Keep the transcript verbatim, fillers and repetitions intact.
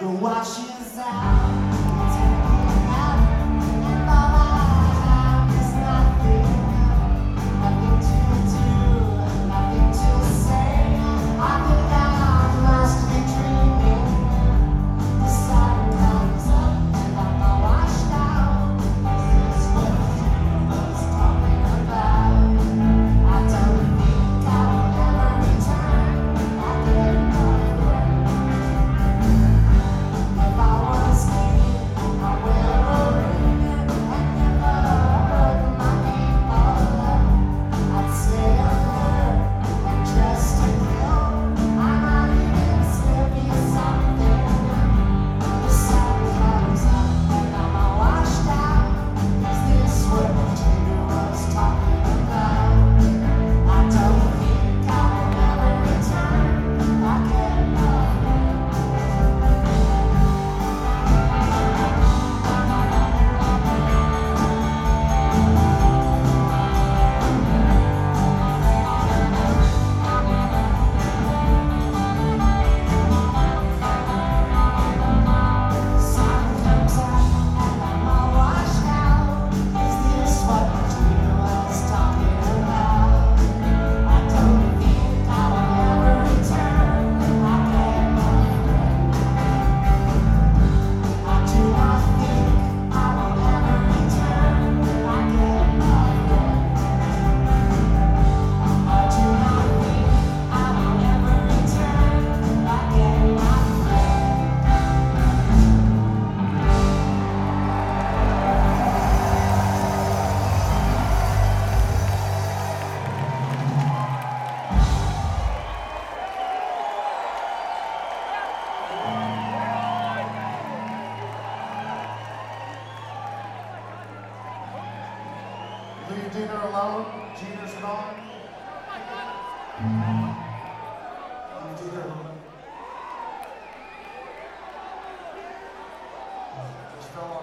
The washes out, taking out, and all I have is nothing, nothing to do, nothing to say. I think I must be dreaming. The sun comes up and I'm all washed out. Is this what you was talking about? I don't think I will ever return. I get nothing. If I was king, I wear a ring and never hurt my people. I'd say a word and dress to kill. I might even still be something. The sun comes up and I'm all washed out. Is this what you was talking about? I don't think I will ever return. I get nothing. Sun comes up and I'm all washed out. Is this what you was talking about? I don't think I will ever return. I get nothing. I do not think I will ever return. I get nothing. I do not think I will ever return. I get nothing. Leave dinner alone. Gina's gone. Leave dinner alone. Just fell off.